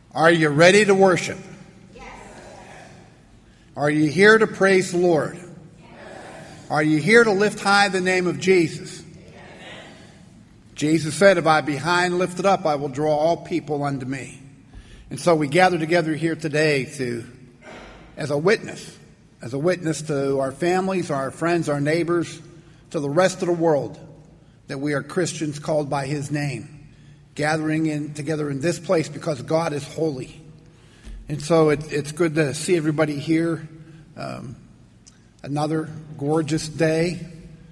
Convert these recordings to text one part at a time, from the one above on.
Are you ready to worship? Yes. Are you here to praise the Lord? Yes. Are you here to lift high the name of Jesus? Yes. Jesus said, if I be high and lifted up, I will draw all people unto me. And so we gather together here today as a witness to our families, our friends, our neighbors, to the rest of the world, that we are Christians called by His name, gathering together in this place because God is holy. And so it's good to see everybody here. Another gorgeous day.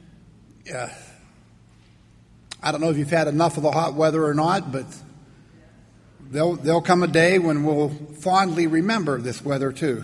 I don't know if you've had enough of the hot weather or not, but there'll come a day when we'll fondly remember this weather too.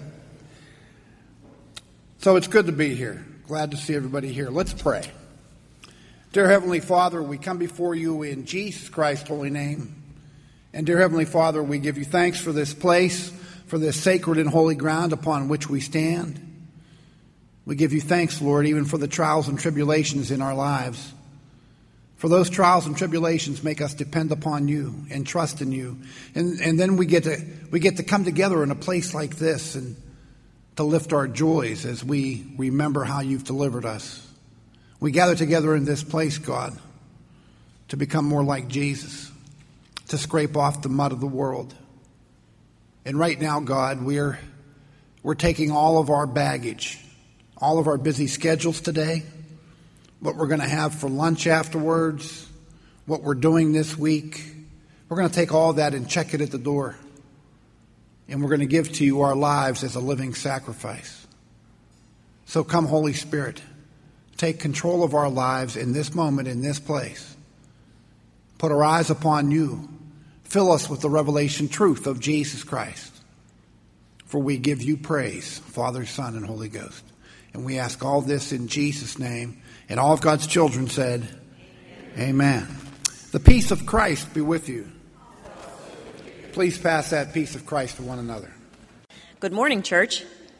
So it's good to be here. Glad to see everybody here. Let's pray. Dear Heavenly Father, we come before you in Jesus Christ's holy name. And dear Heavenly Father, we give you thanks for this place, for this sacred and holy ground upon which we stand. We give you thanks, Lord, even for the trials and tribulations in our lives. For those trials and tribulations make us depend upon you and trust in you. And then we get to come together in a place like this and to lift our joys as we remember how you've delivered us. We gather together in this place, God, to become more like Jesus, to scrape off the mud of the world. And right now, God, we're taking all of our baggage, all of our busy schedules today, what we're going to have for lunch afterwards, what we're doing this week. We're going to take all that and check it at the door. And we're going to give to you our lives as a living sacrifice. So come, Holy Spirit, take control of our lives in this moment, in this place. Put our eyes upon you. Fill us with the revelation truth of Jesus Christ. For we give you praise, Father, Son, and Holy Ghost. And we ask all this in Jesus' name. And all of God's children said, Amen. The peace of Christ be with you. Please pass that peace of Christ to one another. Good morning, church.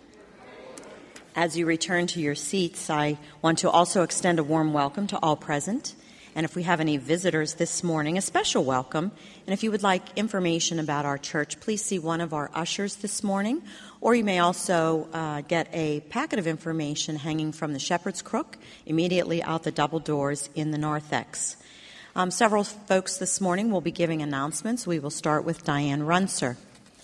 As you return to your seats, I want to also extend a warm welcome to all present. And if we have any visitors this morning, a special welcome. And if you would like information about our church, please see one of our ushers this morning. Or you may also get a packet of information hanging from the Shepherd's Crook immediately out the double doors in the narthex. Several folks this morning will be giving announcements. We will start with Diane Runser.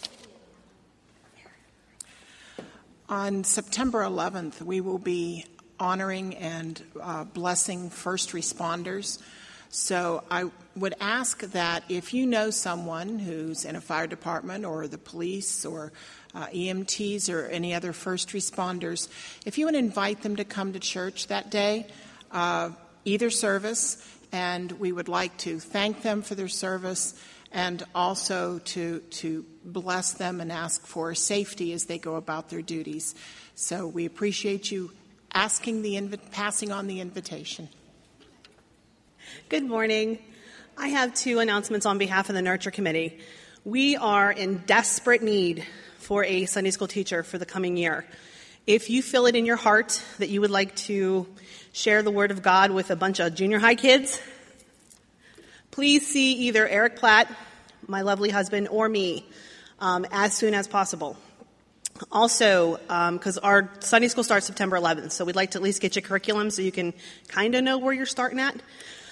On September 11th, we will be honoring and blessing first responders. So I would ask that if you know someone who's in a fire department or the police or EMTs or any other first responders, if you would invite them to come to church that day, either service, and we would like to thank them for their service and also to bless them and ask for safety as they go about their duties. So we appreciate you passing on the invitation. Good morning. I have two announcements on behalf of the Nurture Committee. We are in desperate need for a Sunday school teacher for the coming year. If you feel it in your heart that you would like to share the Word of God with a bunch of junior high kids, please see either Eric Platt, my lovely husband, or me as soon as possible. Also, because our Sunday school starts September 11th, so we'd like to at least get your curriculum so you can kind of know where you're starting at.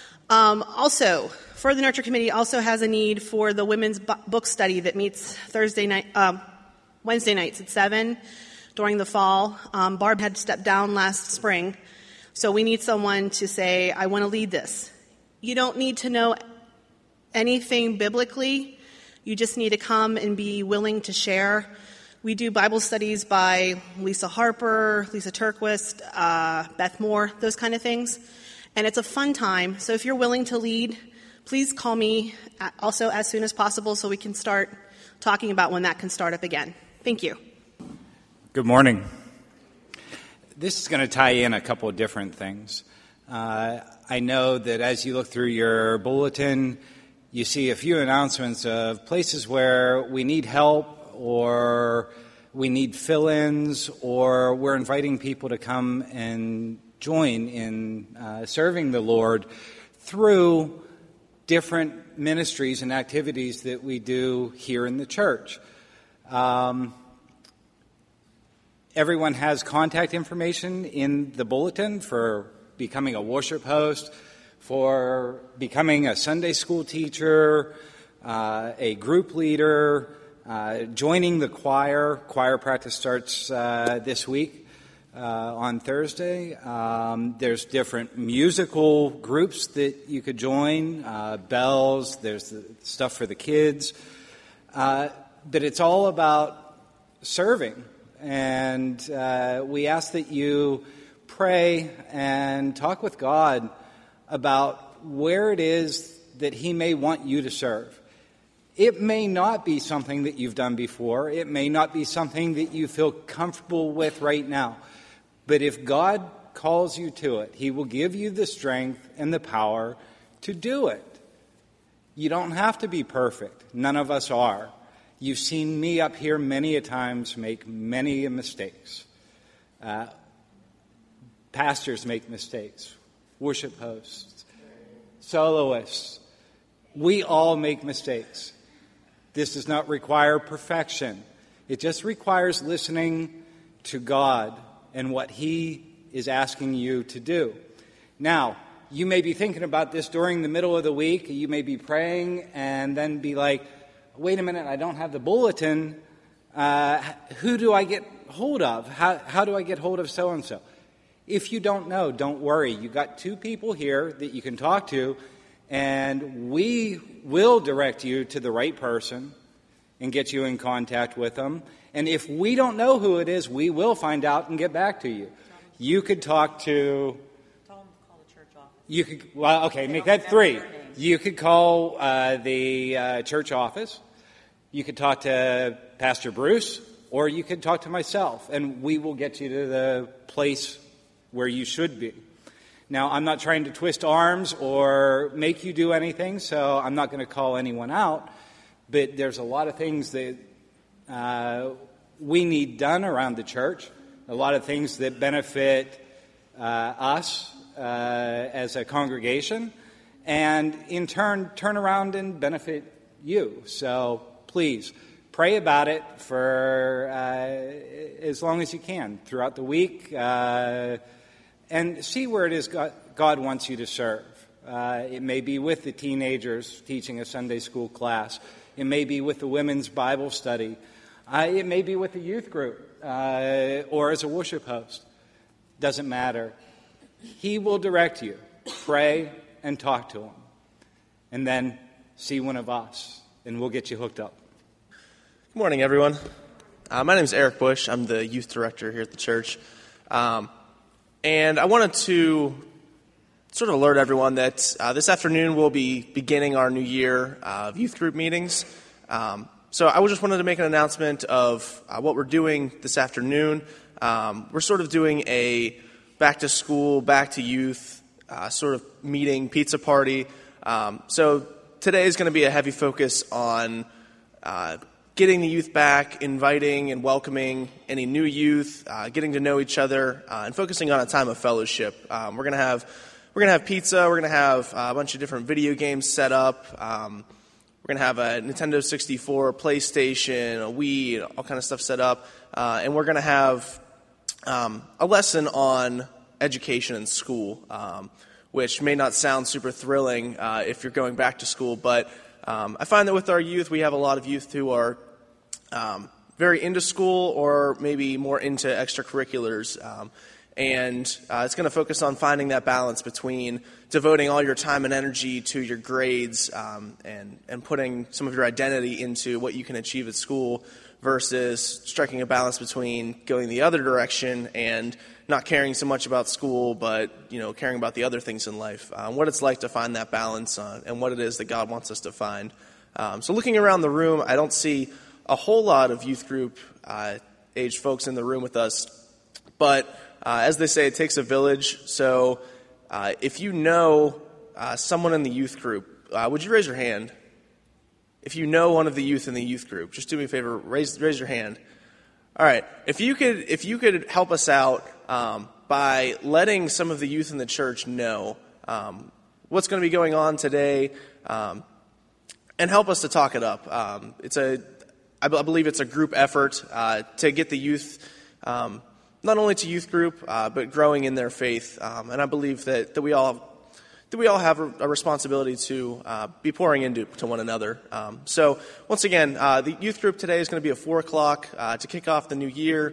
Also, for the Nurture Committee also has a need for the women's book study that meets Wednesday nights at 7 during the fall. Barb had stepped down last spring, so we need someone to say, I want to lead this. You don't need to know anything biblically. You just need to come and be willing to share. We do Bible studies by Lisa Harper, Lisa Turquist, Beth Moore, those kind of things. And it's a fun time. So if you're willing to lead, please call me also as soon as possible so we can start talking about when that can start up again. Thank you. Good morning. This is going to tie in a couple of different things. I know that as you look through your bulletin, you see a few announcements of places where we need help or we need fill-ins or we're inviting people to come and join in serving the Lord through different ministries and activities that we do here in the church. Everyone has contact information in the bulletin for becoming a worship host, for becoming a Sunday school teacher, a group leader, joining the choir. Choir practice starts this week on Thursday. There's different musical groups that you could join, bells, there's the stuff for the kids. But it's all about serving. And we ask that you pray and talk with God about where it is that He may want you to serve. It may not be something that you've done before. It may not be something that you feel comfortable with right now. But if God calls you to it, He will give you the strength and the power to do it. You don't have to be perfect. None of us are. You've seen me up here many a times make many mistakes. Pastors make mistakes. Worship hosts. Soloists. We all make mistakes. This does not require perfection. It just requires listening to God and what He is asking you to do. Now, you may be thinking about this during the middle of the week. You may be praying and then be like, wait a minute, I don't have the bulletin. Who do I get hold of? How do I get hold of so-and-so? If you don't know, don't worry. You've got two people here that you can talk to, and we will direct you to the right person and get you in contact with them. And if we don't know who it is, we will find out and get back to you. You could talk to... Tell them to call the church office. You could, well, okay, make that 3. You could call the church office. You could talk to Pastor Bruce, or you could talk to myself, and we will get you to the place where you should be. Now, I'm not trying to twist arms or make you do anything, so I'm not going to call anyone out, but there's a lot of things that we need done around the church, a lot of things that benefit us as a congregation, and in turn around and benefit you. So please pray about it for as long as you can throughout the week, and see where it is God wants you to serve. It may be with the teenagers teaching a Sunday school class. It may be with the women's Bible study. It may be with the youth group or as a worship host. Doesn't matter. He will direct you. Pray and talk to Him. And then see one of us, and we'll get you hooked up. Good morning, everyone. My name is Eric Bush. I'm the youth director here at the church. And I wanted to sort of alert everyone that this afternoon we'll be beginning our new year of youth group meetings. So I just wanted to make an announcement of what we're doing this afternoon. We're sort of doing a back to school, back to youth sort of meeting, pizza party. So today is going to be a heavy focus on getting the youth back, inviting and welcoming any new youth, getting to know each other, and focusing on a time of fellowship. We're going to have pizza. We're going to have a bunch of different video games set up. We're going to have a Nintendo 64, PlayStation, a Wii, all kind of stuff set up. And we're going to have a lesson on education in school, which may not sound super thrilling if you're going back to school, but I find that with our youth, we have a lot of youth who are very into school or maybe more into extracurriculars. And it's going to focus on finding that balance between devoting all your time and energy to your grades and putting some of your identity into what you can achieve at school versus striking a balance between going the other direction and not caring so much about school but, caring about the other things in life. What it's like to find that balance and what it is that God wants us to find. So looking around the room, I don't see a whole lot of youth group age folks in the room with us, but as they say, it takes a village. So if you know someone in the youth group, would you raise your hand? If you know one of the youth in the youth group, just do me a favor, raise your hand. All right. If you could help us out by letting some of the youth in the church know what's going to be going on today, and help us to talk it up. I believe it's a group effort to get the youth, not only to youth group, but growing in their faith. And I believe that we all have a responsibility to be pouring into one another. So once again, the youth group today is going to be at 4 o'clock to kick off the new year.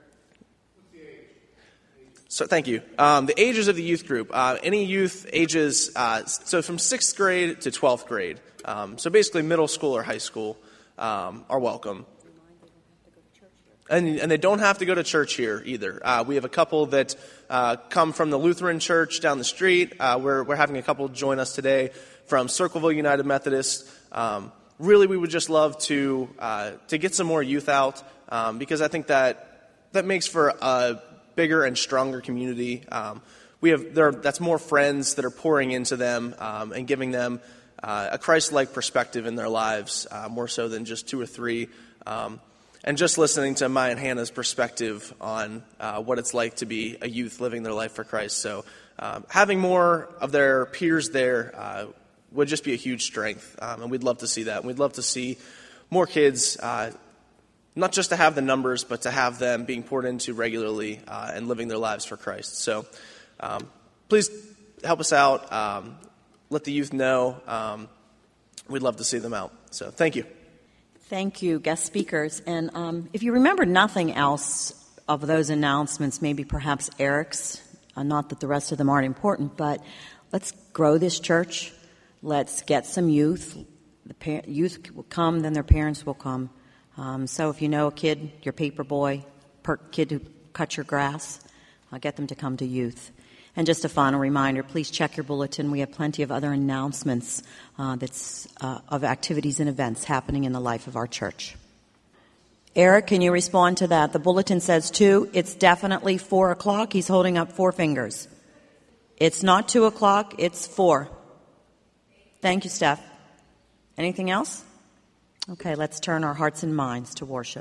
So thank you. The ages of the youth group, any youth ages, so from 6th grade to 12th grade. So basically middle school or high school are welcome. And they don't have to go to church here either. We have a couple that come from the Lutheran church down the street. We're having a couple join us today from Circleville United Methodist. Really, we would just love to get some more youth out because I think that makes for a bigger and stronger community. That's more friends that are pouring into them and giving them a Christ-like perspective in their lives, more so than just 2 or 3. And just listening to Maya and Hannah's perspective on what it's like to be a youth living their life for Christ. So having more of their peers there would just be a huge strength, and we'd love to see that. And we'd love to see more kids, not just to have the numbers, but to have them being poured into regularly and living their lives for Christ. So please help us out. Let the youth know. We'd love to see them out. So thank you. Thank you, guest speakers. And if you remember nothing else of those announcements, maybe perhaps Eric's, not that the rest of them aren't important, but let's grow this church. Let's get some youth. The youth will come, then their parents will come. So if you know a kid, your paper boy, kid who cut your grass, get them to come to youth. And just a final reminder, please check your bulletin. We have plenty of other announcements of activities and events happening in the life of our church. Eric, can you respond to that? The bulletin says 2. It's definitely 4 o'clock. He's holding up 4 fingers. It's not 2 o'clock. It's 4. Thank you, Steph. Anything else? Okay, let's turn our hearts and minds to worship.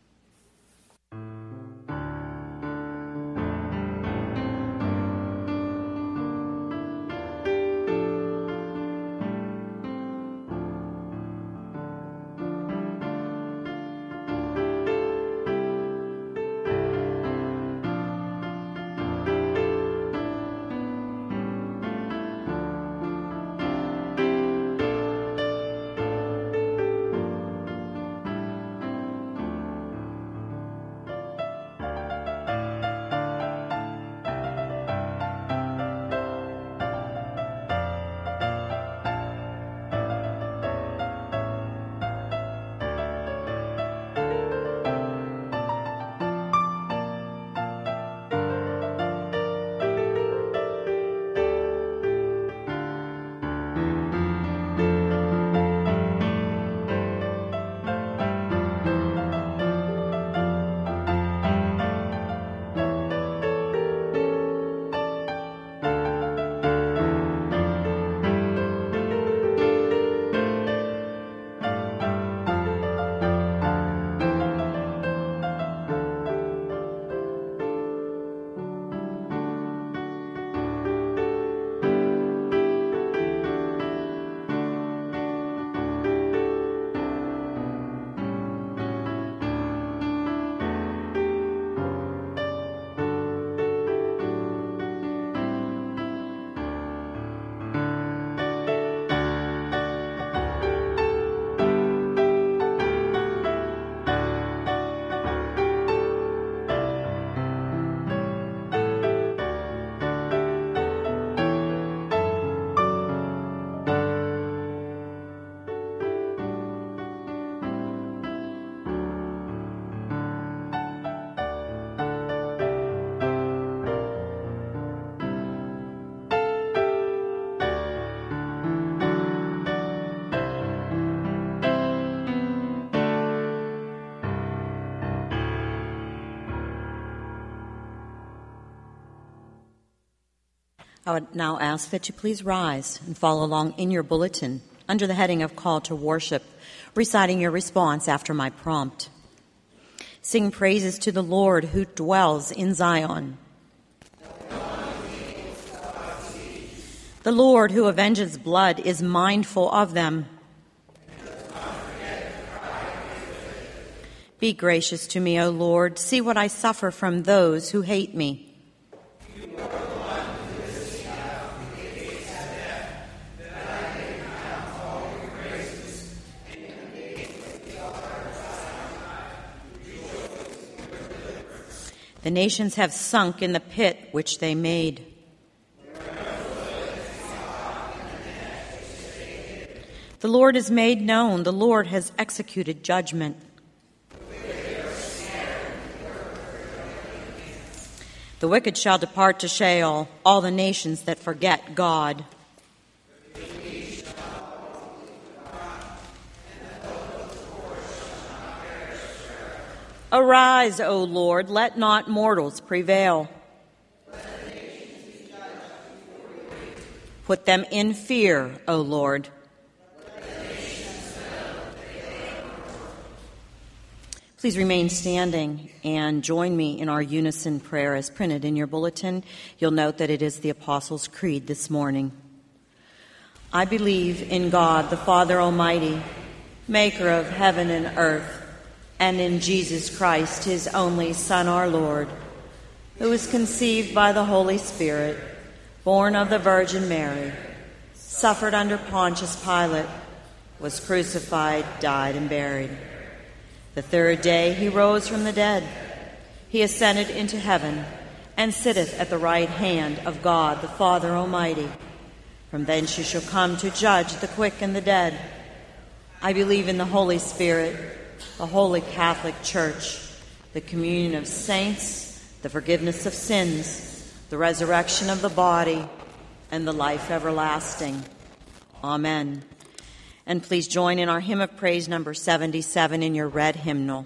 I would now ask that you please rise and follow along in your bulletin under the heading of Call to Worship, reciting your response after my prompt. Sing praises to the Lord who dwells in Zion. The Lord who avenges blood is mindful of them. Be gracious to me, O Lord. See what I suffer from those who hate me. The nations have sunk in the pit which they made. The Lord is made known. The Lord has executed judgment. The wicked shall depart to Sheol, all the nations that forget God. Arise, O Lord, let not mortals prevail. Put them in fear, O Lord. Please remain standing and join me in our unison prayer as printed in your bulletin. You'll note that it is the Apostles' Creed this morning. I believe in God, the Father Almighty, maker of heaven and earth, and in Jesus Christ, his only Son, our Lord, who was conceived by the Holy Spirit, born of the Virgin Mary, suffered under Pontius Pilate, was crucified, died, and buried. The third day he rose from the dead. He ascended into heaven and sitteth at the right hand of God, the Father Almighty. From thence he shall come to judge the quick and the dead. I believe in the Holy Spirit, the Holy Catholic Church, the communion of saints, the forgiveness of sins, the resurrection of the body, and the life everlasting. Amen. And please join in our hymn of praise number 77 in your red hymnal.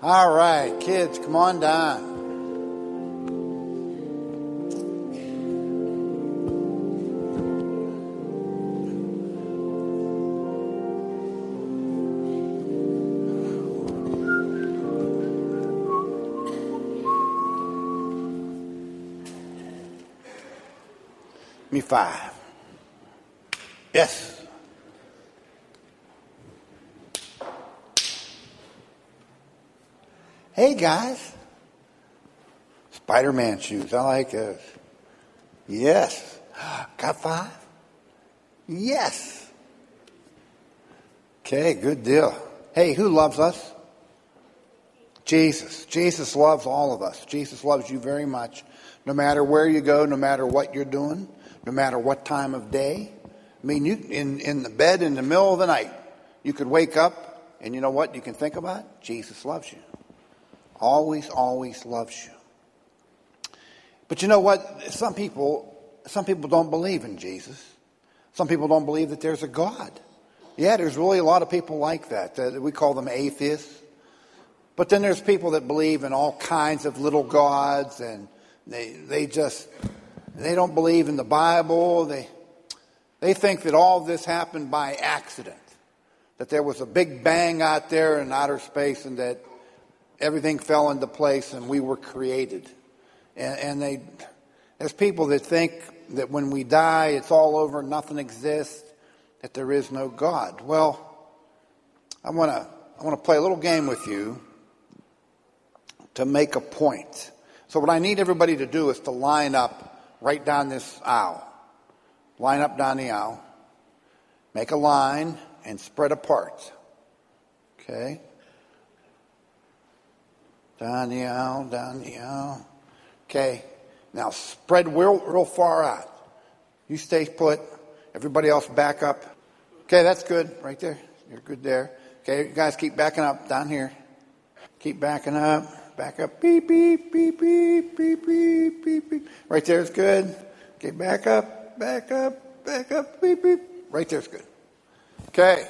All right, kids, come on down. Me 5. Yes. Hey guys. Spider-Man shoes. I like those. Yes. Got 5? Yes. Okay, good deal. Hey, who loves us? Jesus. Jesus loves all of us. Jesus loves you very much. No matter where you go, no matter what you're doing, no matter what time of day. I mean, you in the bed in the middle of the night, you could wake up and you know what you can think about? Jesus loves you. Always, always loves you. But you know what? Some people don't believe in Jesus. Some people don't believe that there's a God. Yeah, there's really a lot of people like that. We call them atheists. But then there's people that believe in all kinds of little gods, and they don't believe in the Bible. They think that all this happened by accident, that there was a big bang out there in outer space and that everything fell into place and we were created. And there's people that think that when we die, it's all over, nothing exists, that there is no God. Well, I want to play a little game with you to make a point. So what I need everybody to do is to line up right down this aisle. Line up down the aisle. Make a line and spread apart. Okay? Down the aisle, down the aisle. Okay. Now spread real far out. You stay put. Everybody else back up. Okay, that's good. Right there. You're good there. Okay, you guys keep backing up down here. Keep backing up. Back up. Beep, beep, beep, beep, beep, beep, beep, beep. Right there is good. Okay, back up, back up, back up, beep, beep. Right there is good. Okay.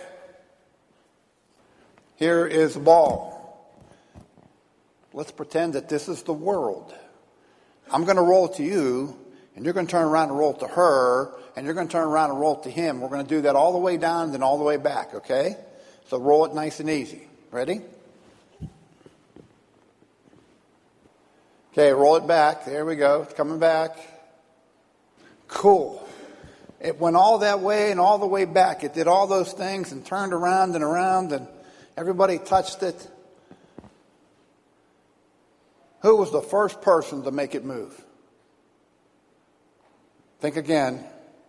Here is a ball. Let's pretend that this is the world. I'm going to roll it to you, and you're going to turn around and roll it to her, and you're going to turn around and roll it to him. We're going to do that all the way down, then all the way back, okay? So roll it nice and easy. Ready? Okay, roll it back. There we go. It's coming back. Cool. It went all that way and all the way back. It did all those things and turned around, and everybody touched it. Who was the first person to make it move? Think again.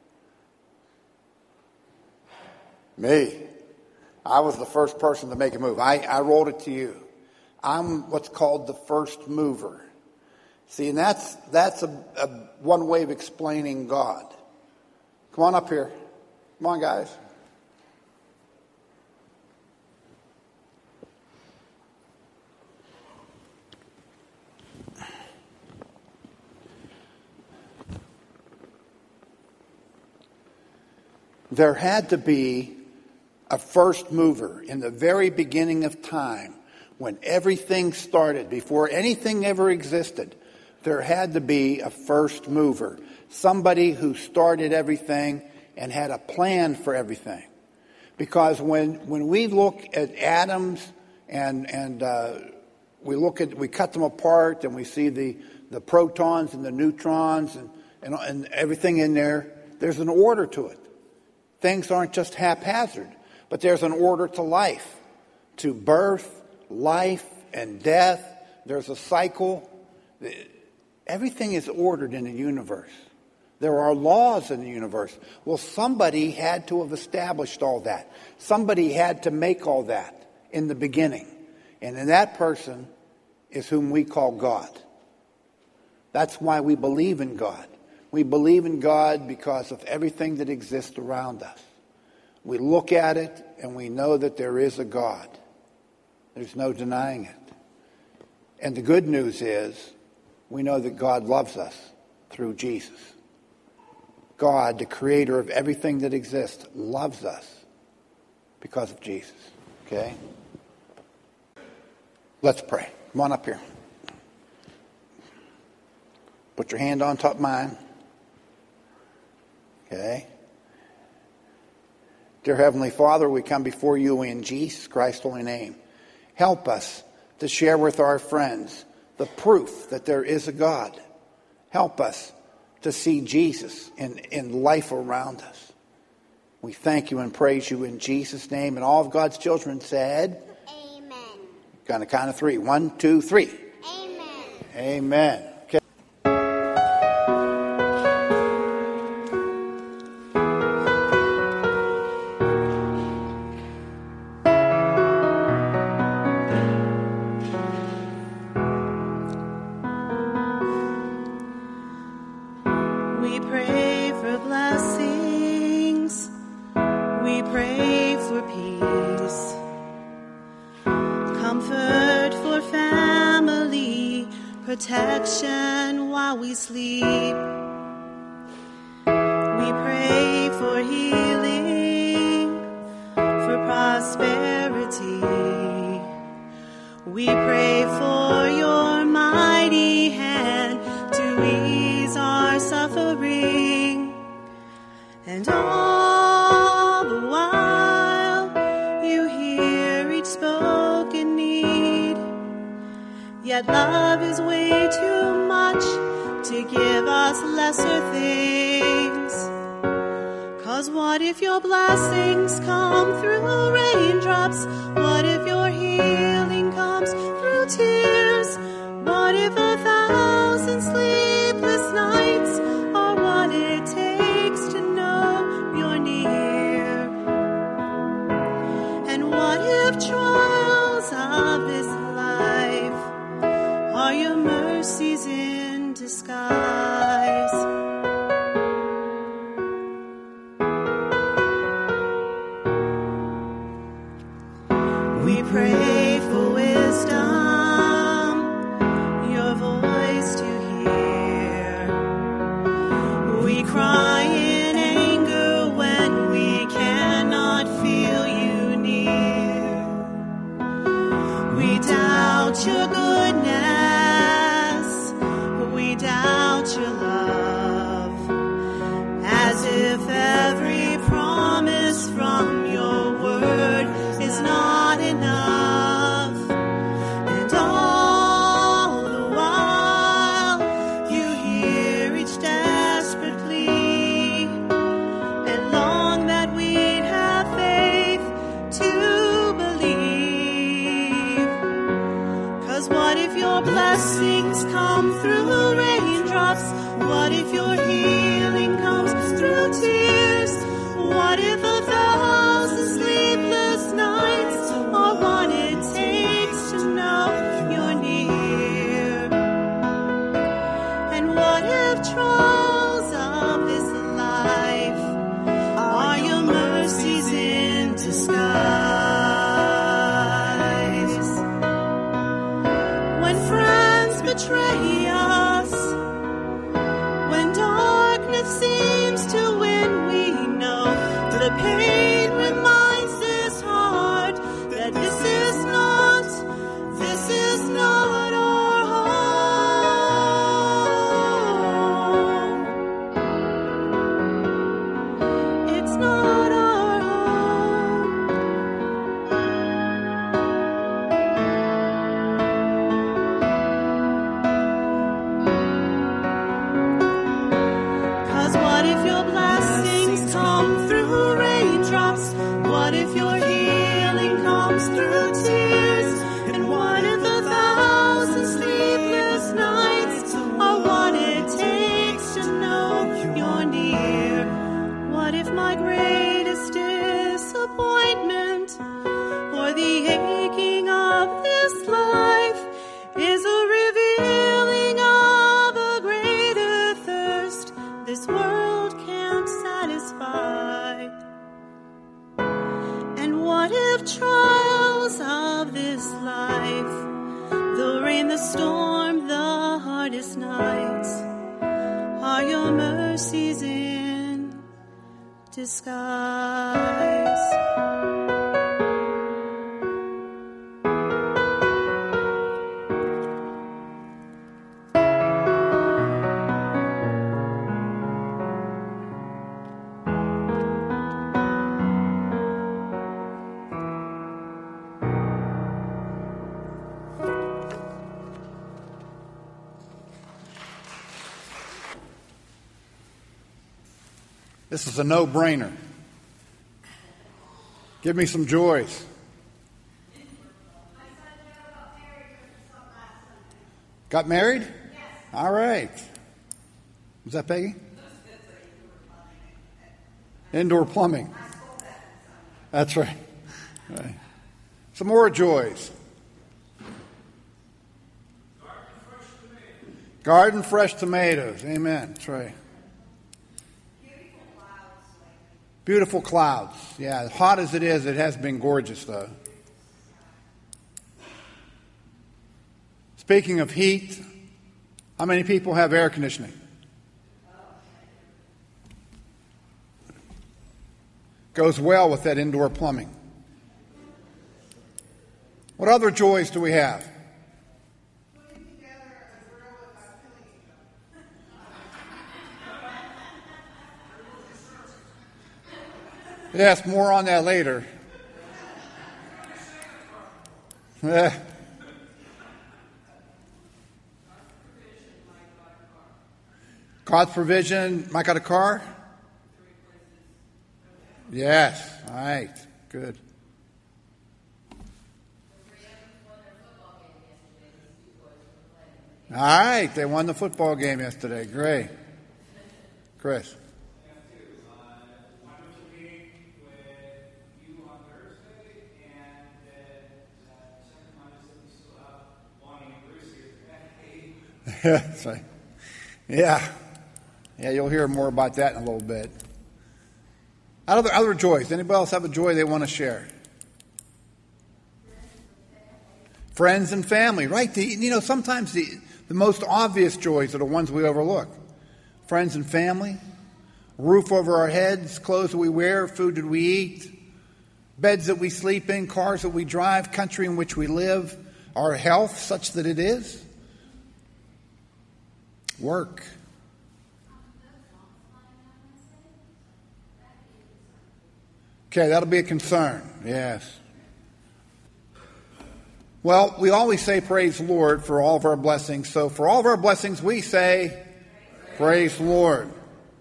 Me. I was the first person to make it move. I rolled it to you. I'm what's called the first mover. See, and that's a one way of explaining God. Come on up here. Come on, guys. There had to be a first mover in the very beginning of time when everything started, before anything ever existed. There had to be a first mover, somebody who started everything and had a plan for everything. Because when we look at atoms and we cut them apart and we see the protons and the neutrons and everything in there, there's an order to it. Things aren't just haphazard, but there's an order to life, to birth, life, and death. There's a cycle. Everything is ordered in the universe. There are laws in the universe. Well, somebody had to have established all that. Somebody had to make all that in the beginning. And that person is whom we call God. That's why we believe in God. We believe in God because of everything that exists around us. We look at it and we know that there is a God. There's no denying it. And the good news is we know that God loves us through Jesus. God, the creator of everything that exists, loves us because of Jesus. Okay? Let's pray. Come on up here. Put your hand on top of mine. Okay. Dear Heavenly Father, we come before you in Jesus Christ's holy name. Help us to share with our friends the proof that there is a God. Help us to see Jesus in life around us. We thank you and praise you in Jesus' name. And all of God's children said, Amen. On the count of 3. 1, 2, 3. Amen. Amen. Okay. We pray for blessings. We pray for peace. Comfort for family. Protection while we sleep. We pray for healing. For prosperity. We pray for your mighty hand to ease our suffering. And all the while you hear each spoken need. Yet love is way too much to give us lesser things. 'Cause what if your blessings come through raindrops? What if your healing comes through tears? What if 1,000 sleepless nights are what it takes to know you're near? And what if trials of this life are your mercies in disguise? We pray for wisdom, your voice to hear. We cry in anger when we cannot feel you near. We doubt your goodness, we doubt your love, as if every promise from your word is not enough. And all the while you hear each desperate plea, and long that we'd have faith to believe. 'Cause what if your blessings come through raindrops? What if your healing comes through tears? What if 1,000 sleepless nights are what it takes to know you're near? And what if trials of this life are your mercies in disguise? When friends betray us, when darkness seems to win, we know the pain reminds this heart that this is not our home. It's not our home. 'Cause what if your blessings come through raindrops? What if your healing comes through tears? And what if 1,000 sleepless nights are what it takes to know you're near? What if my greatest disappointment or the aching of this life is a revealing of a greater thirst this world can't satisfy? And what if trials of this life, the rain, the storm, the hardest nights, are your mercies in disguise? This is a no-brainer. Give me some joys. Got married? Yes. All right. Was that Peggy? Indoor plumbing. That's right. Right. Some more joys. Garden fresh tomatoes. Amen. That's right. Beautiful clouds. Yeah, hot as it is, it has been gorgeous, though. Speaking of heat, how many people have air conditioning? Goes well with that indoor plumbing. What other joys do we have? Yes, more on that later. God's provision. Mike got a car? Yes. All right. Good. All right. They won the football game yesterday. Great. Chris. That's right. Yeah, you'll hear more about that in a little bit. Other joys. Anybody else have a joy they want to share? Friends and family, right? Sometimes the most obvious joys are the ones we overlook. Friends and family, roof over our heads, clothes that we wear, food that we eat, beds that we sleep in, cars that we drive, country in which we live, our health such that it is. Work. Okay, that'll be a concern. Yes. Well, we always say praise the Lord for all of our blessings. So for all of our blessings, we say praise the Lord.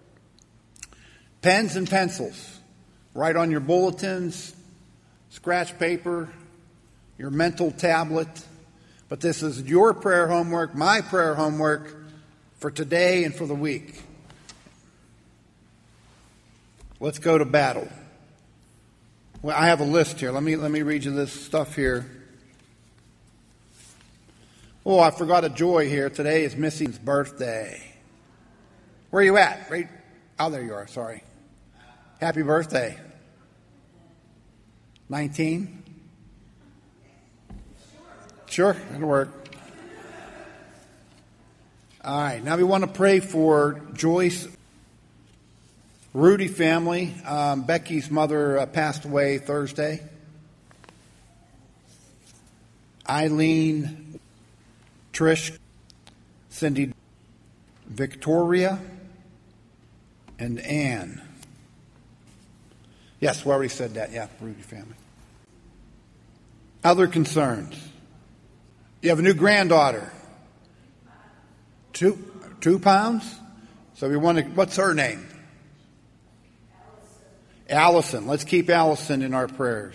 Pens and pencils. Write on your bulletins, scratch paper, your mental tablet. But this is your prayer homework, my prayer homework, for today and for the week. Let's go to battle. Well, I have a list here. Let me read you this stuff here. Oh, I forgot a joy here. Today is Missy's birthday. Where are you at? Right? Oh, there you are. Sorry. Happy birthday. 19? Sure, it'll work. All right, now we want to pray for Joyce, Rudy family. Becky's mother passed away Thursday. Eileen, Trish, Cindy, Victoria, and Ann. Yes, we already said that. Yeah, Rudy family. Other concerns. You have a new granddaughter. 2 pounds? So we want to, what's her name? Allison. Let's keep Allison in our prayers.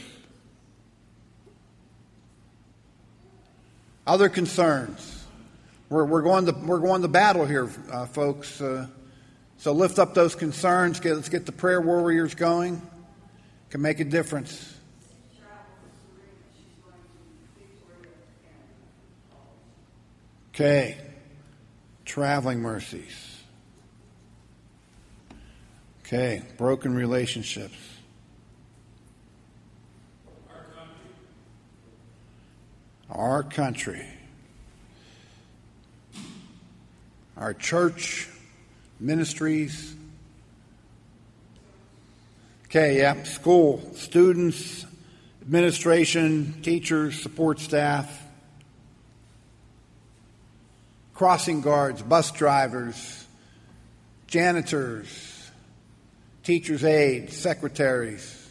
Other concerns. We're going to battle here, folks. So lift up those concerns. Let's get the prayer warriors going. Can make a difference. Okay. Traveling mercies. Okay. Broken relationships. Our country. Our church, ministries. Okay, yeah, school, students, administration, teachers, support staff. Crossing guards, bus drivers, janitors, teachers' aides, secretaries,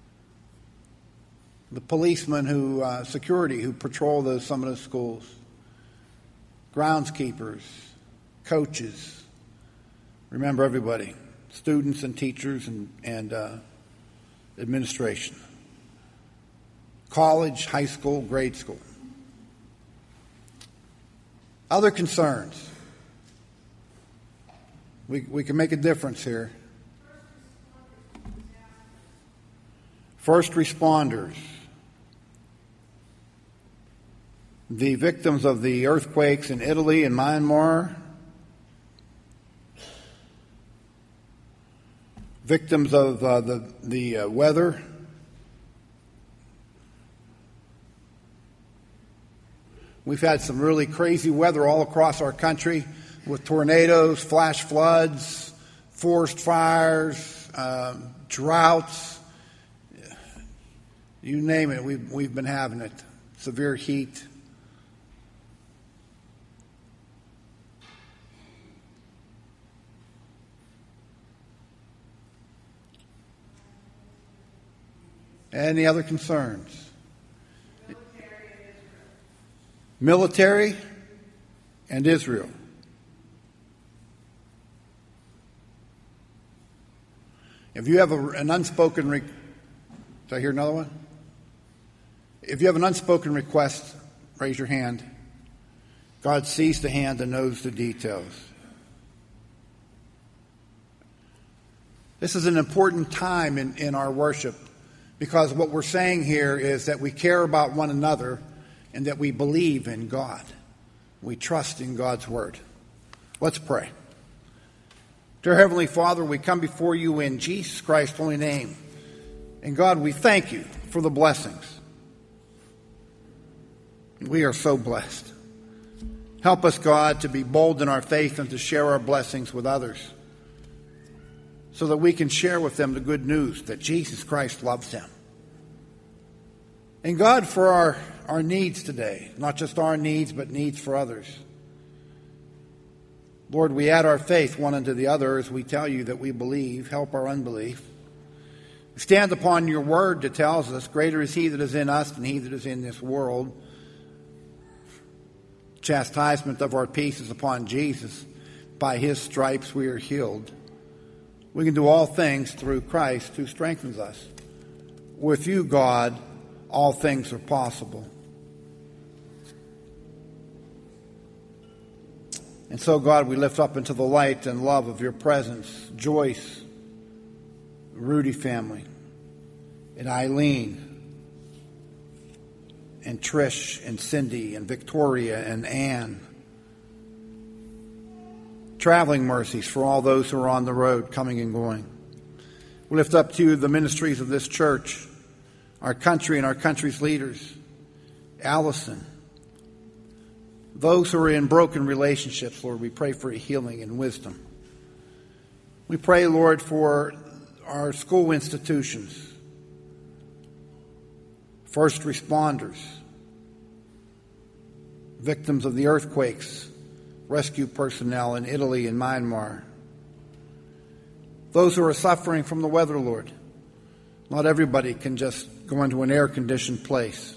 the policemen security who patrol some of those schools, groundskeepers, coaches. Remember everybody. students and teachers and administration. College, high school, grade school. Other concerns. We can make a difference here. First responders. The victims of the earthquakes in Italy and Myanmar. Victims of the weather. We've had some really crazy weather all across our country with tornadoes, flash floods, forest fires, droughts. You name it, we've been having it. Severe heat. Any other concerns? Military and Israel. If you have an unspoken did I hear another one? If you have an unspoken request, raise your hand. God sees the hand and knows the details. This is an important time in our worship, because what we're saying here is that we care about one another and that we believe in God. We trust in God's word. Let's pray. Dear Heavenly Father, we come before you in Jesus Christ's holy name. And God, we thank you for the blessings. We are so blessed. Help us, God, to be bold in our faith and to share our blessings with others, so that we can share with them the good news that Jesus Christ loves them. And God, for our needs today, not just our needs, but needs for others. Lord, we add our faith one unto the other as we tell you that we believe. Help our unbelief. We stand upon your word that tells us, greater is he that is in us than he that is in this world. Chastisement of our peace is upon Jesus. By his stripes we are healed. We can do all things through Christ who strengthens us. With you, God, all things are possible. And so, God, we lift up into the light and love of your presence Joyce, Rudy family, and Eileen, and Trish, and Cindy, and Victoria, and Ann. Traveling mercies for all those who are on the road, coming and going. We lift up to you the ministries of this church, our country and our country's leaders, Allison. Those who are in broken relationships, Lord, we pray for healing and wisdom. We pray, Lord, for our school institutions, first responders, victims of the earthquakes, rescue personnel in Italy and Myanmar, those who are suffering from the weather, Lord. Not everybody can just go into an air-conditioned place.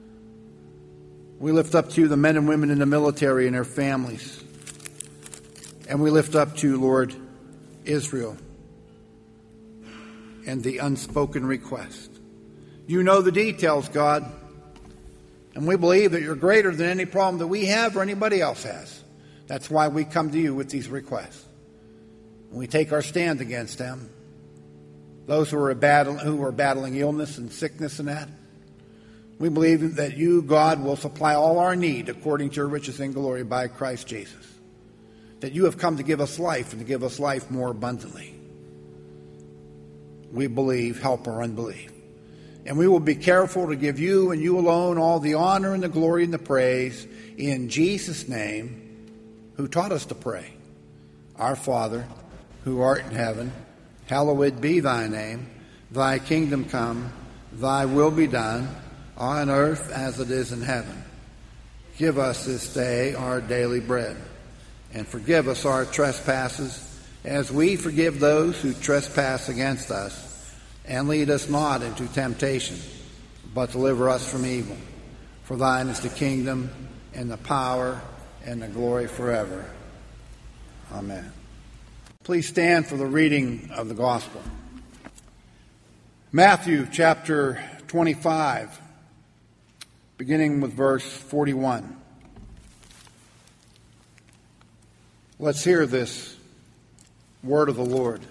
We lift up to you the men and women in the military and their families. And we lift up to you, Lord, Israel and the unspoken request. You know the details, God. And we believe that you're greater than any problem that we have or anybody else has. That's why we come to you with these requests. We take our stand against them. Those who are battling illness and sickness and that. We believe that you, God, will supply all our need according to your riches and glory by Christ Jesus. That you have come to give us life and to give us life more abundantly. We believe, help our unbelief. And we will be careful to give you and you alone all the honor and the glory and the praise in Jesus' name, who taught us to pray. Our Father, who art in heaven, hallowed be thy name. Thy kingdom come, thy will be done, on earth as it is in heaven. Give us this day our daily bread, and forgive us our trespasses, as we forgive those who trespass against us. And lead us not into temptation, but deliver us from evil. For thine is the kingdom, and the power, and the glory forever. Amen. Please stand for the reading of the gospel. Matthew chapter 25, beginning with verse 41. Let's hear this word of the Lord.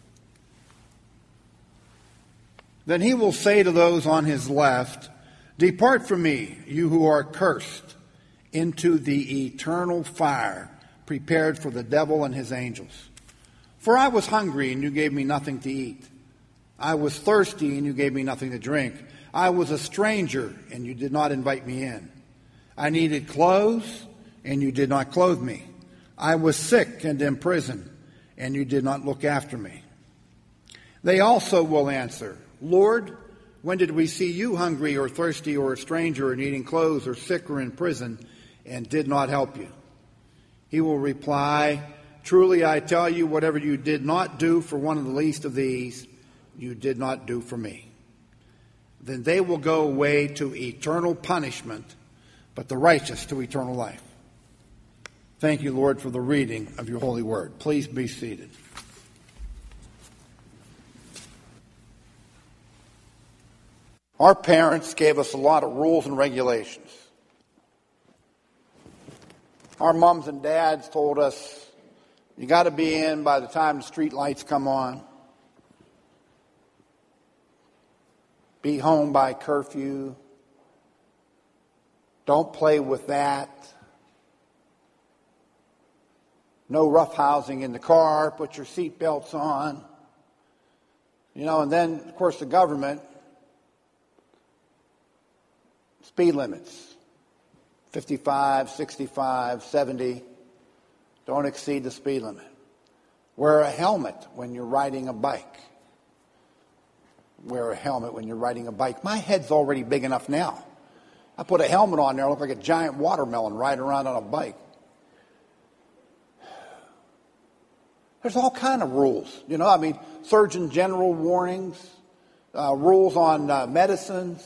Then he will say to those on his left, "Depart from me, you who are cursed, into the eternal fire prepared for the devil and his angels. For I was hungry, and you gave me nothing to eat. I was thirsty, and you gave me nothing to drink. I was a stranger, and you did not invite me in. I needed clothes, and you did not clothe me. I was sick and in prison, and you did not look after me." They also will answer, "Lord, when did we see you hungry or thirsty or a stranger or needing clothes or sick or in prison and did not help you?" He will reply, "Truly I tell you, whatever you did not do for one of the least of these, you did not do for me." Then they will go away to eternal punishment, but the righteous to eternal life. Thank you, Lord, for the reading of your holy word. Please be seated. Our parents gave us a lot of rules and regulations. Our moms and dads told us, you got to be in by the time the street lights come on. Be home by curfew. Don't play with that. No roughhousing in the car. Put your seatbelts on. And then, of course, the government. Speed limits. 55, 65, 70. Don't exceed the speed limit. Wear a helmet when you're riding a bike. Wear a helmet when you're riding a bike. My head's already big enough now. I put a helmet on there, I look like a giant watermelon riding around on a bike. There's all kind of rules. Surgeon General warnings, rules on medicines.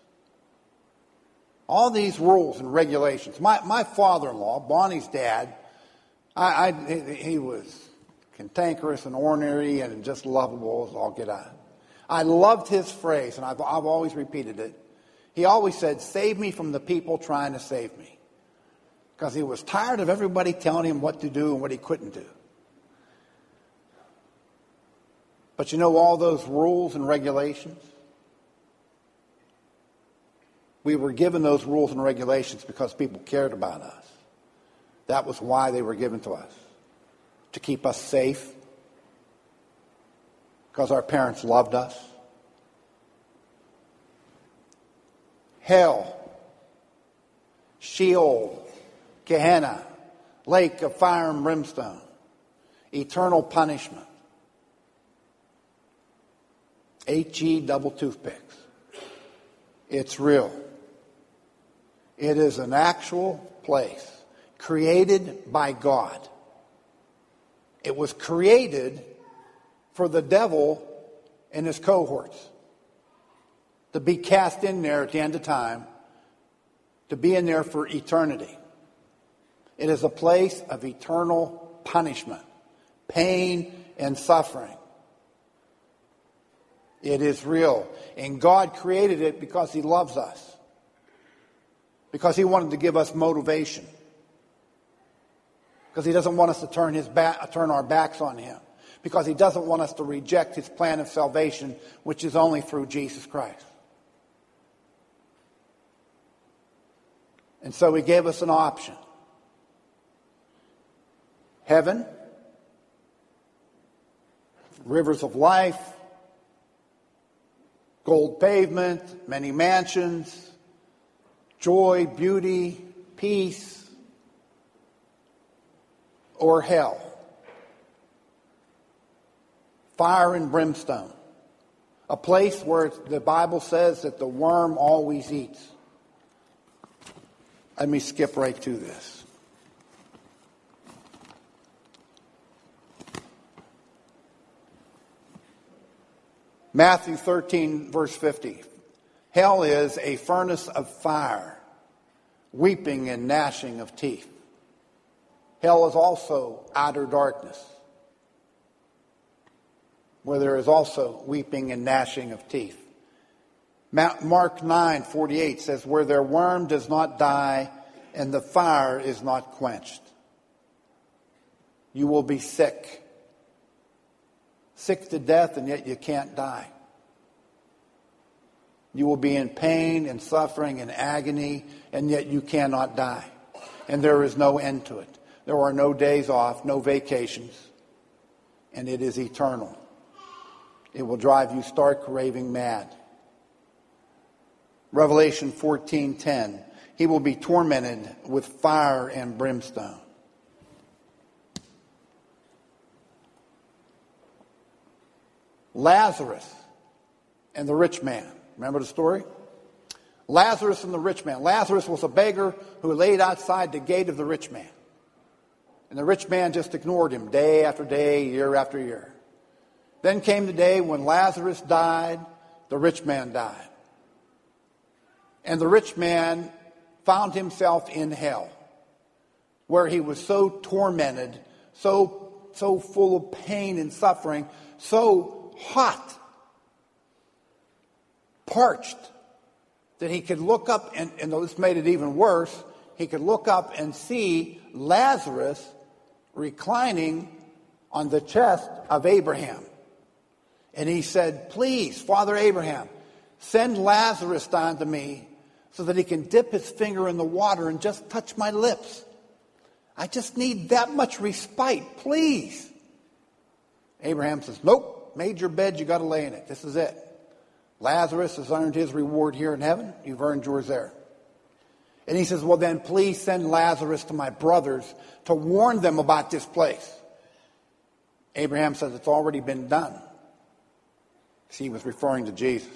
All these rules and regulations. My father-in-law, Bonnie's dad, he was cantankerous and ornery and just lovable as all get out. I loved his phrase, and I've always repeated it. He always said, "Save me from the people trying to save me." Because he was tired of everybody telling him what to do and what he couldn't do. But all those rules and regulations? We were given those rules and regulations because people cared about us. That was why they were given to us. To keep us safe. Because our parents loved us. Hell, Sheol, Gehenna, lake of fire and brimstone, eternal punishment. HE double toothpicks. It's real. It is an actual place created by God. It was created for the devil and his cohorts to be cast in there at the end of time, to be in there for eternity. It is a place of eternal punishment, pain, and suffering. It is real. And God created it because he loves us. Because he wanted to give us motivation. Because he doesn't want us to turn our backs on him. Because he doesn't want us to reject his plan of salvation, which is only through Jesus Christ. And so he gave us an option. Heaven, rivers of life, gold pavement, many mansions, joy, beauty, peace, or hell. Fire and brimstone. A place where the Bible says that the worm always eats. Let me skip right to this. Matthew 13, verse 50. Hell is a furnace of fire, weeping and gnashing of teeth. Hell is also outer darkness. where there is also weeping and gnashing of teeth. Mark 9:48 says, where their worm does not die and the fire is not quenched. You will be sick. Sick to death, and yet you can't die. You will be in pain and suffering and agony, and yet you cannot die. And there is no end to it. There are no days off, no vacations, and it is eternal. It will drive you stark raving mad. Revelation 14:10, he will be tormented with fire and brimstone. Lazarus and the rich man. Remember the story? Lazarus and the rich man. Lazarus was a beggar who laid outside the gate of the rich man. And the rich man just ignored him day after day, year after year. Then came the day when Lazarus died, the rich man died. And the rich man found himself in hell, where he was so tormented, so full of pain and suffering, so hot, parched, that he could look up, and this made it even worse, he could look up and see Lazarus reclining on the chest of Abraham. And he said, please, Father Abraham, send Lazarus down to me so that he can dip his finger in the water and just touch my lips. I just need that much respite, please. Abraham says, nope, made your bed, you got to lay in it. This is it. Lazarus has earned his reward here in heaven. You've earned yours there. And he says, well, then please send Lazarus to my brothers to warn them about this place. Abraham says, it's already been done. See, he was referring to Jesus.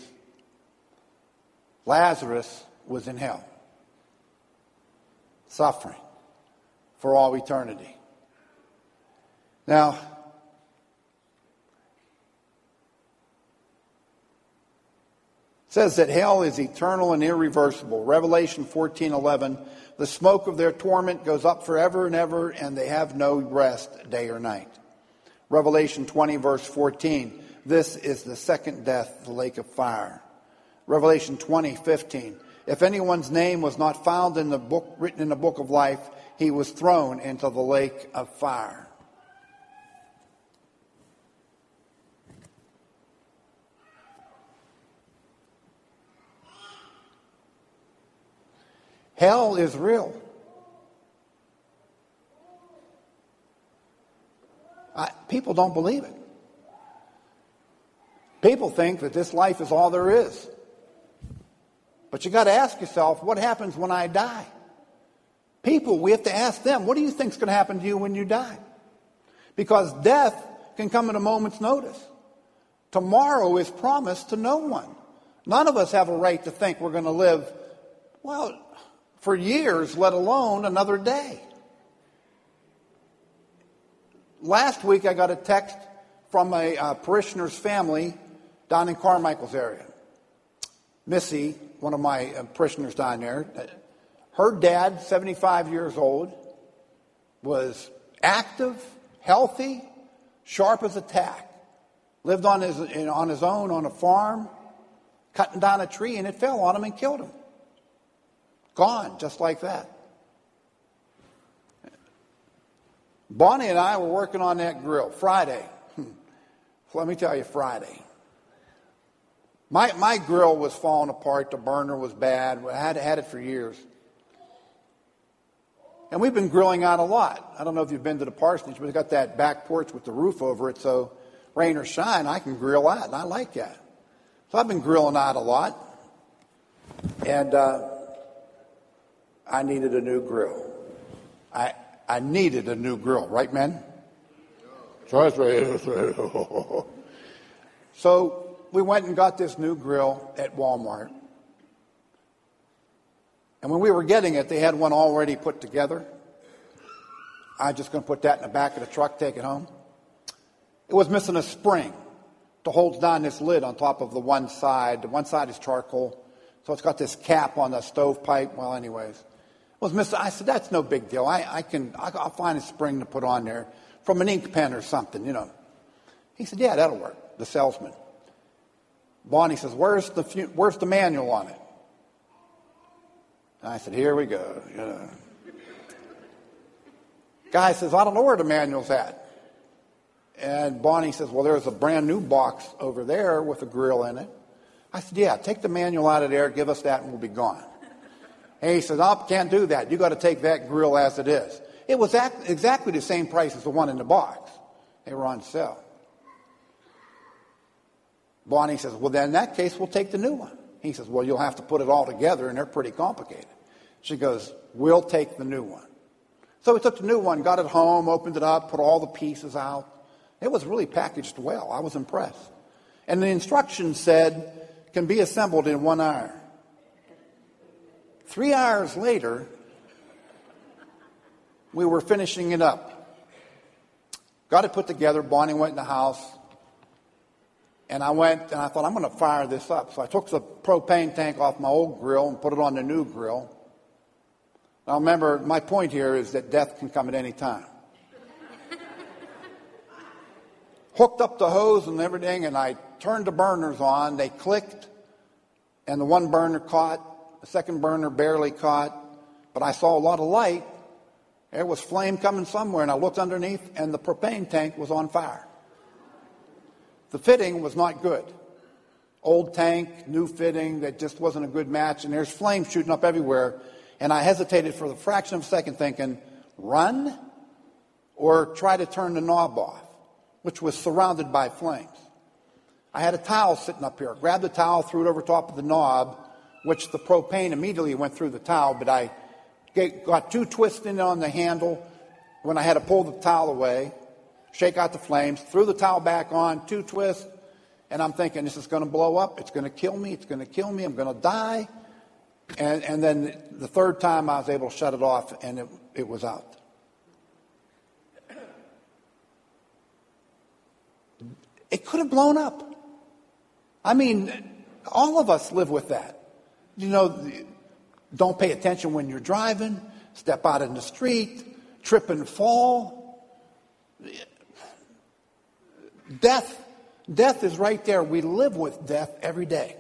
Lazarus was in hell, suffering for all eternity. Now, it says that hell is eternal and irreversible. Revelation 14:11, the smoke of their torment goes up forever and ever, and they have no rest day or night. Revelation 20, verse 14, this is the second death, the lake of fire. Revelation 20:15, if anyone's name was not found in the book, written in the book of life, he was thrown into the lake of fire. Hell is real. People don't believe it. People think that this life is all there is. But you got to ask yourself, what happens when I die? People, we have to ask them, what do you think is going to happen to you when you die? Because death can come at a moment's notice. Tomorrow is promised to no one. None of us have a right to think we're going to live, well, for years, let alone another day. Last week, I got a text from a parishioner's family down in Carmichael's area. Missy, one of my parishioners down there, her dad, 75 years old, was active, healthy, sharp as a tack. Lived on his own on a farm, cutting down a tree, and it fell on him and killed him. Gone, just like that. Bonnie and I were working on that grill Friday. Let me tell you, Friday. My grill was falling apart. The burner was bad. I had it for years. And we've been grilling out a lot. I don't know if you've been to the parsonage, but we've got that back porch with the roof over it, so rain or shine, I can grill out, and I like that. So I've been grilling out a lot. And I needed a new grill. I needed a new grill, right, men? So we went and got this new grill at Walmart. And when we were getting it, they had one already put together. I'm just going to put that in the back of the truck, take it home. It was missing a spring to hold down this lid on top of the one side. The one side is charcoal, so it's got this cap on the stovepipe. Well, anyways, it was missing. I said, that's no big deal. I'll find a spring to put on there from an ink pen or something, you know. He said, yeah, that'll work. the salesman. Bonnie says, where's the manual on it? And I said, here we go. Guy says, I don't know where the manual's at. And Bonnie says, well, there's a brand new box over there with a grill in it. I said, yeah, take the manual out of there, give us that, and we'll be gone. And he says, oh, can't do that. You got to take that grill as it is. It was exactly the same price as the one in the box. They were on sale. Bonnie says, well, then in that case, we'll take the new one. He says, well, you'll have to put it all together, and they're pretty complicated. She goes, we'll take the new one. So we took the new one, got it home, opened it up, put all the pieces out. It was really packaged well. I was impressed. And the instructions said, can be assembled in 1 hour. 3 hours later, we were finishing it up. Got it put together. Bonnie went in the house. And I went and I thought, I'm going to fire this up. So I took the propane tank off my old grill and put it on the new grill. Now remember, my point here is that death can come at any time. Hooked up the hose and everything, and I turned the burners on. They clicked, and the one burner caught. The second burner barely caught. But I saw a lot of light. There was flame coming somewhere, and I looked underneath, and the propane tank was on fire. The fitting was not good. Old tank, new fitting, that just wasn't a good match, and there's flame shooting up everywhere. And I hesitated for the fraction of a second thinking, run or try to turn the knob off, which was surrounded by flames. I had a towel sitting up here. Grabbed the towel, threw it over top of the knob, which the propane immediately went through the towel, but I got 2 twists in on the handle when I had to pull the towel away, shake out the flames, threw the towel back on, 2 twists, and I'm thinking, this is going to blow up. It's going to kill me. It's going to kill me. I'm going to die. And then the third time I was able to shut it off, and it was out. It could have blown up. I mean, all of us live with that. You know, don't pay attention when you're driving, step out in the street, trip and fall. Death is right there. We live with death every day.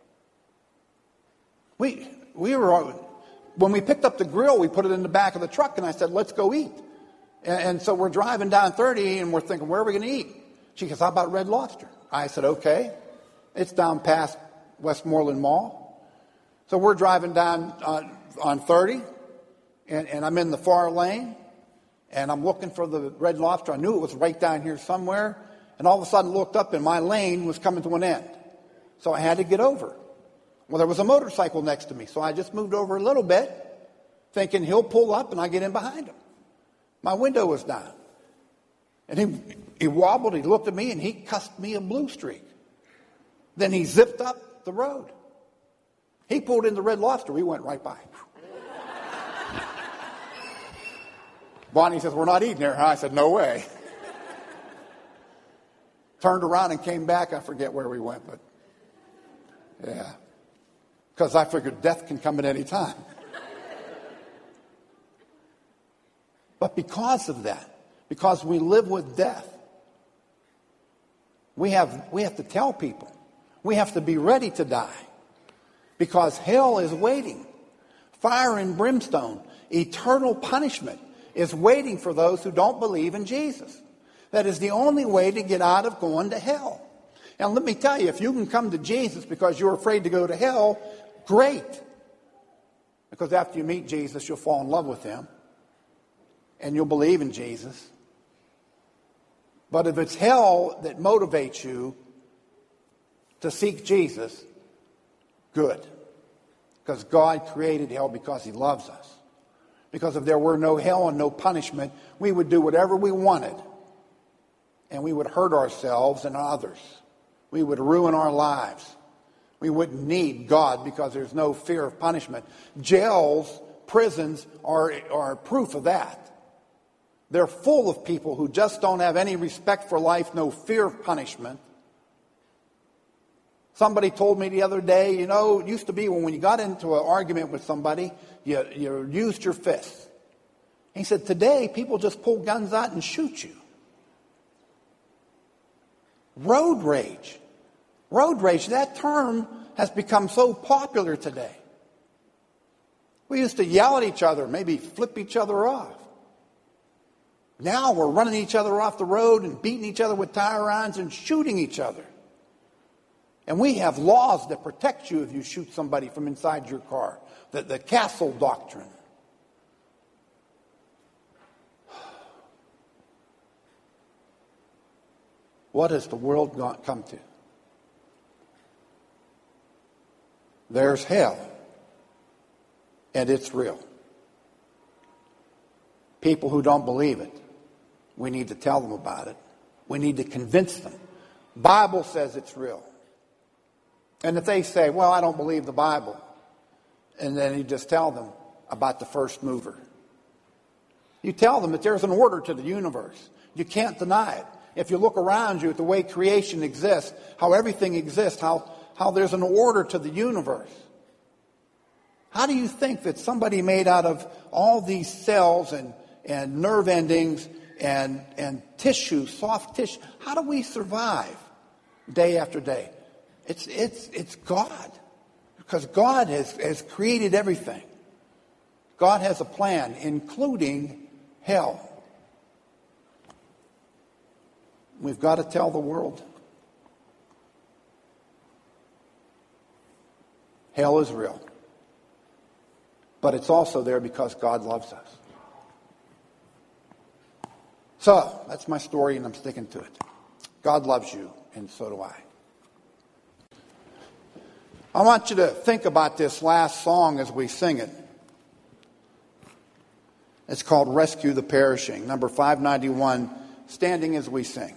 When we picked up the grill, we put it in the back of the truck, and I said, let's go eat. And so we're driving down 30, and we're thinking, where are we going to eat? She goes, how about Red Lobster? I said, okay. It's down past Westmoreland Mall. So we're driving down on 30, and I'm in the far lane, and I'm looking for the Red Lobster. I knew it was right down here somewhere, and all of a sudden looked up, and my lane was coming to an end. So I had to get over. Well, there was a motorcycle next to me, so I just moved over a little bit, thinking he'll pull up and I get in behind him. My window was down. And he wobbled, he looked at me, and he cussed me a blue streak. Then he zipped up the road. He pulled in the Red Lobster. We went right by. Bonnie says, we're not eating there, huh? I said, no way. Turned around and came back. I forget where we went, but yeah. Because I figured death can come at any time. But because of that, because we live with death, we have to tell people. We have to be ready to die. Because hell is waiting. Fire and brimstone, eternal punishment is waiting for those who don't believe in Jesus. That is the only way to get out of going to hell. And let me tell you, if you can come to Jesus because you're afraid to go to hell, great. Because after you meet Jesus, you'll fall in love with him. And you'll believe in Jesus. But if it's hell that motivates you to seek Jesus, good. Because God created hell because he loves us. Because if there were no hell and no punishment, we would do whatever we wanted. And we would hurt ourselves and others. We would ruin our lives. We wouldn't need God because there's no fear of punishment. Jails, prisons are proof of that. They're full of people who just don't have any respect for life, no fear of punishment. Somebody told me the other day, you know, it used to be when you got into an argument with somebody, you used your fists. He said, today people just pull guns out and shoot you. Road rage. Road rage, that term has become so popular today. We used to yell at each other, maybe flip each other off. Now we're running each other off the road and beating each other with tire irons and shooting each other. And we have laws that protect you if you shoot somebody from inside your car. The Castle Doctrine. What has the world come to? There's hell. And it's real. People who don't believe it, we need to tell them about it. We need to convince them. Bible says it's real. And if they say, well, I don't believe the Bible, and then you just tell them about the first mover. You tell them that there's an order to the universe. You can't deny it. If you look around you at the way creation exists, how everything exists, how there's an order to the universe. How do you think that somebody made out of all these cells and nerve endings and tissue, soft tissue, how do we survive day after day? It's God. Because God has created everything. God has a plan, including hell. We've got to tell the world. Hell is real. But it's also there because God loves us. So, that's my story and I'm sticking to it. God loves you, and so do I. I want you to think about this last song as we sing it. It's called Rescue the Perishing, number 591, standing as we sing.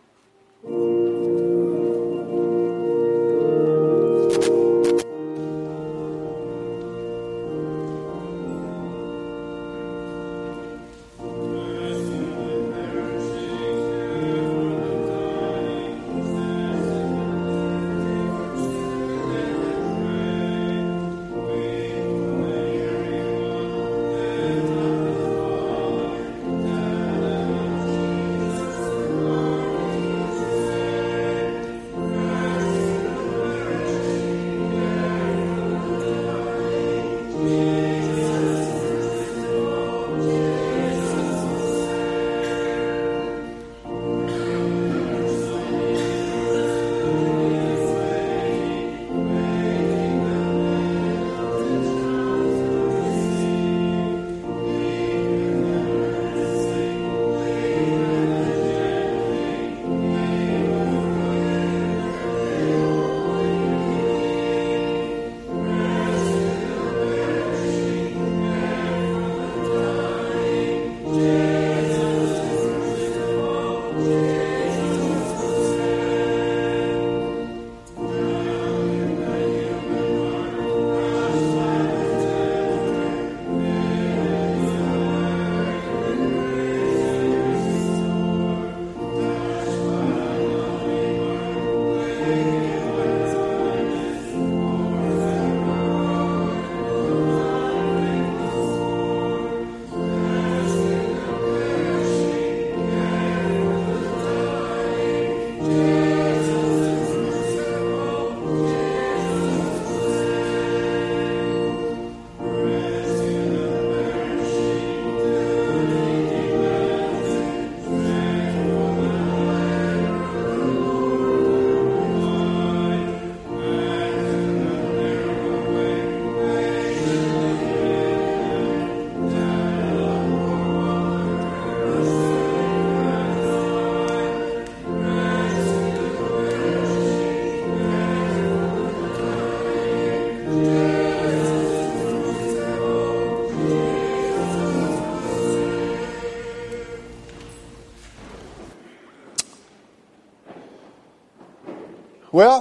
Well,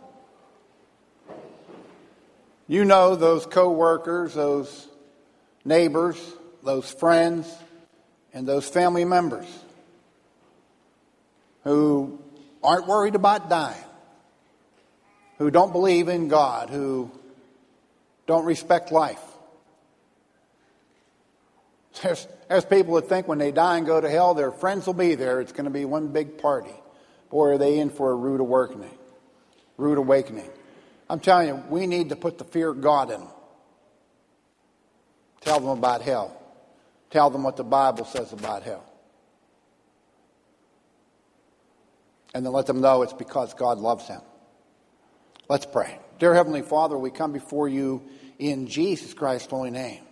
you know those co-workers, those neighbors, those friends, and those family members who aren't worried about dying, who don't believe in God, who don't respect life. There's people that think when they die and go to hell, their friends will be there. It's going to be one big party. Boy, are they in for a rude awakening. Rude awakening. I'm telling you, we need to put the fear of God in them. Tell them about hell. Tell them what the Bible says about hell. And then let them know it's because God loves them. Let's pray. Dear Heavenly Father, we come before you in Jesus Christ's holy name.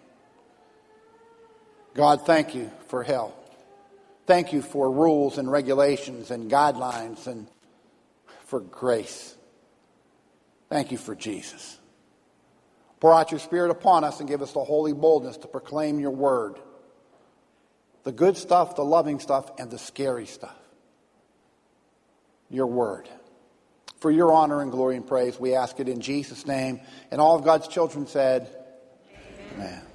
God, thank you for hell. Thank you for rules and regulations and guidelines and for grace. Thank you for Jesus. Pour out your Spirit upon us and give us the holy boldness to proclaim your word. The good stuff, the loving stuff, and the scary stuff. Your word. For your honor and glory and praise, we ask it in Jesus' name. And all of God's children said, Amen. Amen.